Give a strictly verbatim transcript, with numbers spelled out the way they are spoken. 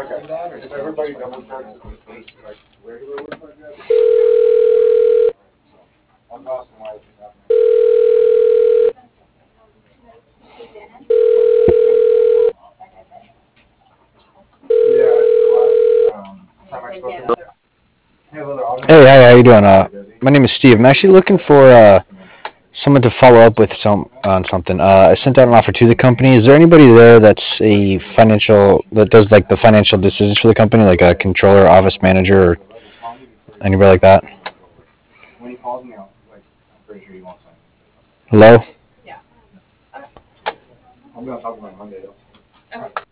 Okay. If everybody double checks it's like regular work like that. I'm not why it's happening. Yeah, the last um, time I spoke to Hey, hi, how you doing? Uh, my name is Steve. I'm actually looking for uh, someone to follow up with some on something. Uh, I sent out an offer to the company. Is there anybody there that's a financial that does like the financial decisions for the company, like a controller, office manager, or anybody like that? when he calls me, I'll, like, I'm pretty sure he won't sign. Hello? I'm gonna talk about Monday though.